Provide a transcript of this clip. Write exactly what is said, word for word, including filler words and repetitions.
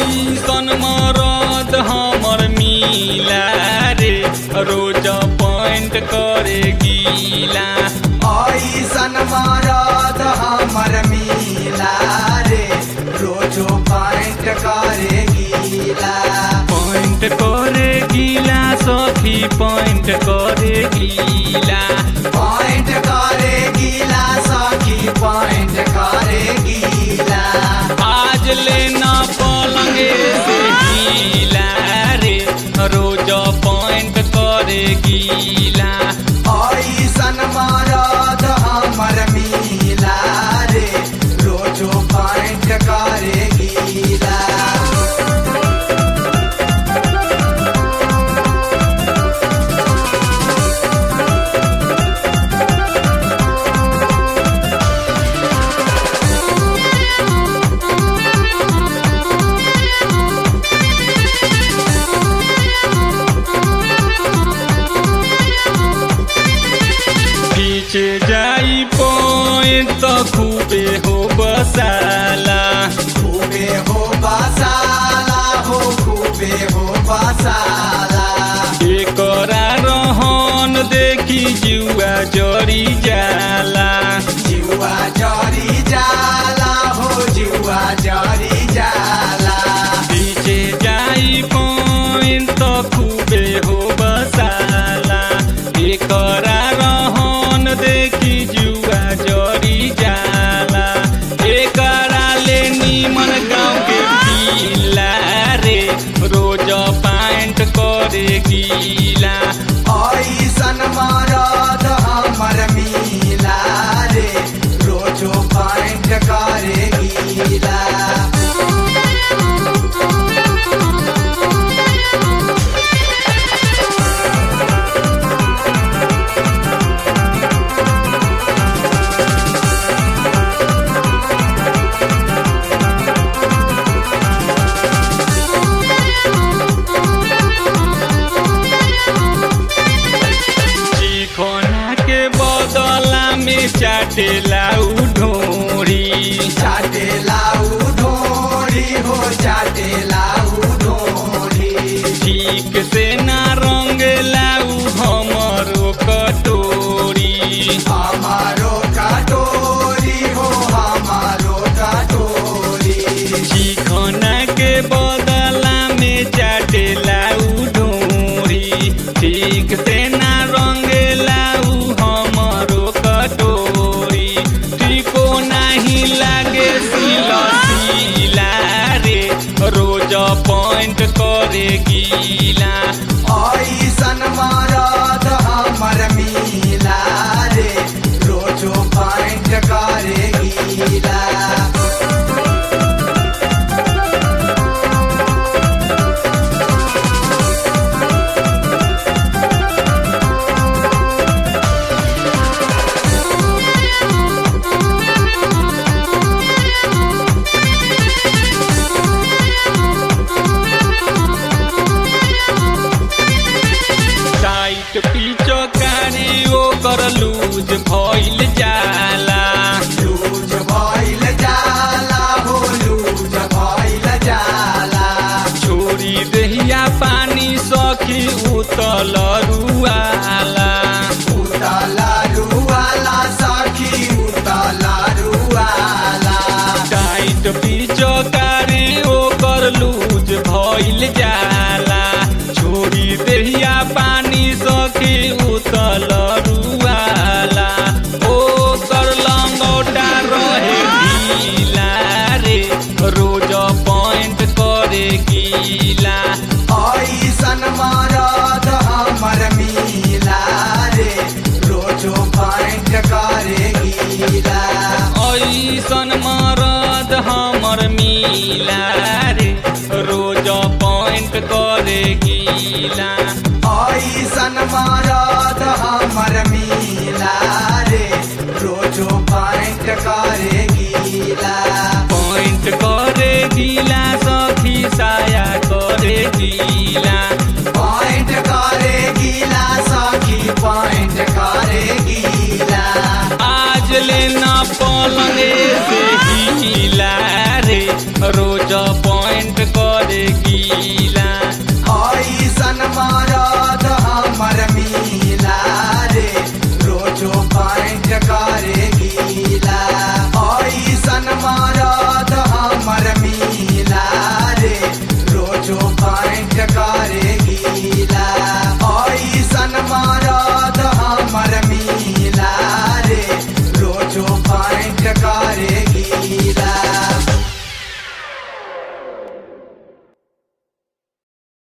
ऐसन मरद हमर मिला रे रोज पॉइंट करे गीला। ऐसन मरद हमर मिला रे रोजो पॉइंट करे गीला। पॉइंट करे गीला सखी पॉइंट करे गीला। पॉइंट करे गीला सखी पॉइंट करे गीला। आज लेना पलंगे से गीला रे रोज पॉइंट करे गीला। ऐसन मरद हमर मिला रे रोजो पॉइंट करे गीला। पीछे जाई पॉइंट तो खूबे हो बसाला। खूबे हो बसाला हो खूबे हो बसाला। एकरा रहन देखी जुआ जरी जाला। जुआ जरी जाला हो जुआ जरी जाला। पीछे जाई पॉइंट तो खूबे हो बसाला। एकरा रहन देखी जुआ जरी जाला। एकरा ले नीमन गाँव के पीला रे रोज पॉइंट करे गीला। ऐसन मरद हमर मिला रे रोजो पॉइंट करे गीला। चिकना के बदला में चाटेला उ ढोरी। चाटेला उ ढोरी हो चाटेला उ ढोरी। ठीक से ना रंगला उ हमरो कटोरी। हमारो कटोरी हो हमारो कटोरी। चिकना के बदला में चाटेला उ ढोरी। ठीक से ना रंगला उ हमरो कटोरी। ठीको नहीं लागे सिला सिला रे रोज पॉइंट करे गीला। ऐसन मरद हमर मिला रे रोजो पॉइंट करे गीला। टाइट पीछो कारी ओकर लूज भइल जाला। लूज भइल जाला हो लूज भइल जाला। छोरी दहिया पानी सखी उतल रुआला। उतल रुआला सखी उतल रुआला। टाइट पीछो कारी ओकर लूज भइल जाला। छोरी दहिया पानी सखी उतल रुआला। ओकर लंगोटा रहे ढीला रे रोज पॉइंट करे गीला। ऐसन मरद हमर मिला रे रोजो पॉइंट करे गीला। ऐसन मरद हमर मिला रे रोज पॉइंट करे गीला। ऐसन मरद हमर मिला रे रोजो पॉइंट करे गीला। पॉइंट करे गीला सखी साया करे गीला। पॉइंट करे गीला सखी पॉइंट करे गीला। आज लेना पलंगे से गीला रे रोज पॉइंट पॉइंट करे गीला। ऐसन मरद हमर मिला रे रोजो पॉइंट करे